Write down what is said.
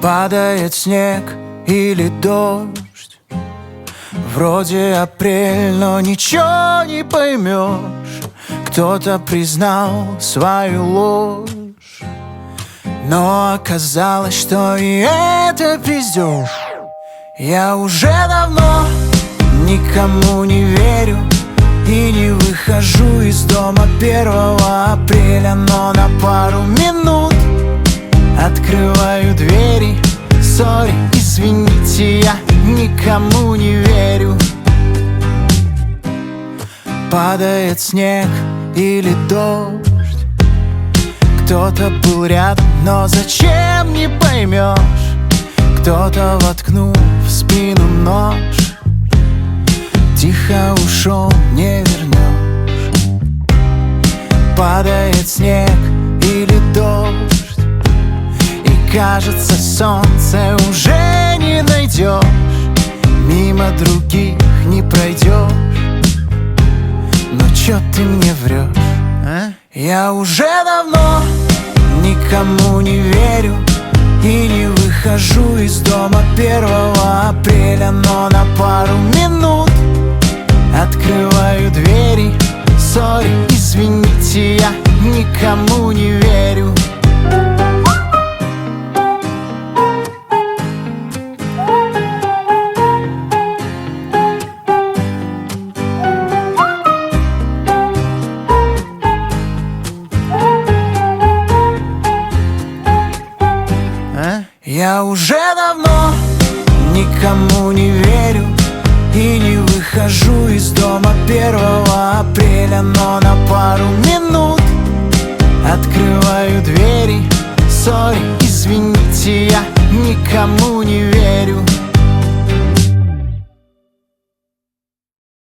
Падает снег или дождь, вроде апрель, но ничего не поймешь. Кто-то признал свою ложь, но оказалось, что и это пиздёж. Я уже давно никому не верю и не выхожу из дома 1 апреля, но на пару минут открываю двери. Сори, извините, я никому не верю. Падает снег или дождь, кто-то был рядом, но зачем, не поймешь. Кто-то, воткнув в спину нож, тихо ушел, не вернешь. Падает снег или дождь, и кажется, солнце уже не найдешь. Мимо других не пройдешь, но чё ты мне врешь, а? Я уже давно никому не верю и не выхожу из дома 1 апреля, но на пару минут открываю двери. Сори, извините, я никому не верю. Я уже давно никому не верю и не выхожу из дома 1 апреля, но на пару минут открываю двери. Сори, извините, я никому не верю.